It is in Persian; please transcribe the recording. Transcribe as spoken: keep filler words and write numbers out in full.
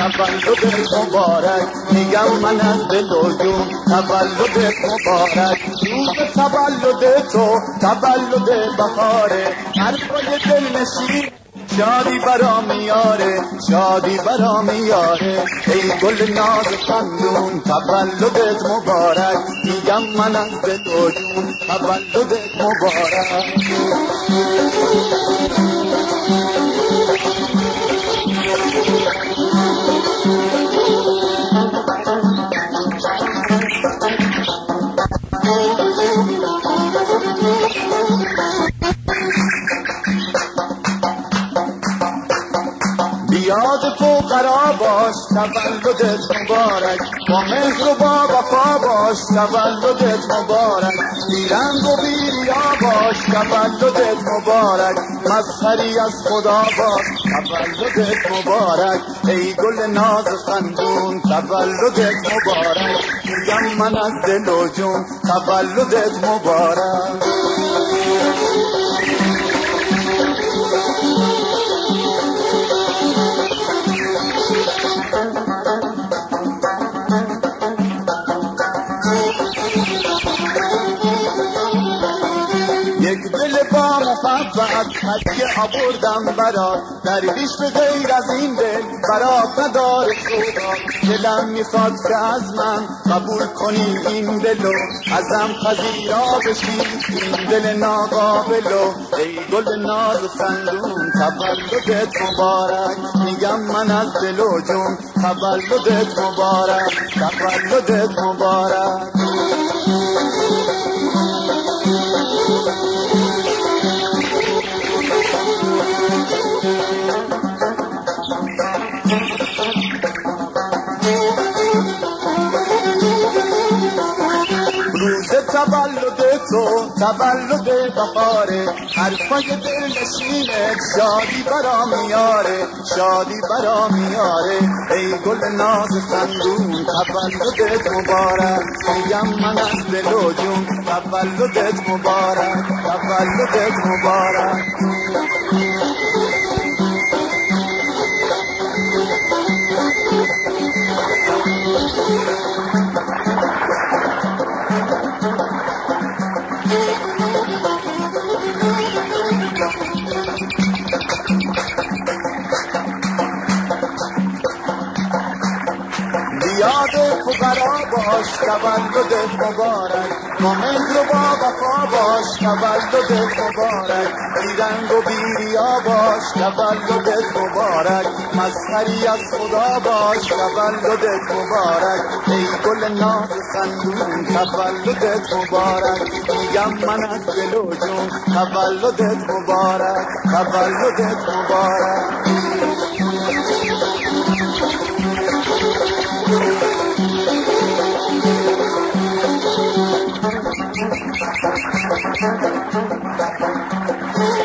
تولدت مبارک، میگم من از دل و جون تولدت مبارک. روز تولد تو تولد بهاره، حرفای دل نشین شادی برا میاره، شادی برا میاره. ای گل ناز خندون تولدت مبارک، میگم من از دل و جون تولدت مبارک. بیاد فقرا باش تولدت مبارک، با مهر و با وفا باش تولدت مبارک. بیرنگ و بیریا باش تولدت مبارک، مظهری از خدا باش تولدت مبارک. ای گل ناز خندون تولدت مبارک، میگم من از دل و جون تولدت مبارک. یک دل با محبت هدیه آوردم برات، درویش به غیر از این دل برات نداره خدا. دلم میخواد که از من قبول کنی این دلو، ازم پذیرا بشی این دل ناقابلو. ای گل ناز خندون تولدت مبارک، میگم من از دل و جون تولدت مبارک، تولدت مبارک. روز تولد تو تولد بهاره، حرفای دل نشینت شادی برا میاره، شادی برا میاره. ای گل ناز خندون تولدت مبارک، میگم من از دل و جون تولدت مبارک، تولدت مبارک. بیاد فقرا باش تولدت مبارک، با مهر و با وفا باش تولدت مبارک. بیرنگ و بیریا باش تولدت مبارک، مظهری از خدا باش تولدت مبارک. ای گل ناز خندون تولدت مبارک، میگم من از دل و جون تولدت مبارک، تولدت مبارک. Thank you.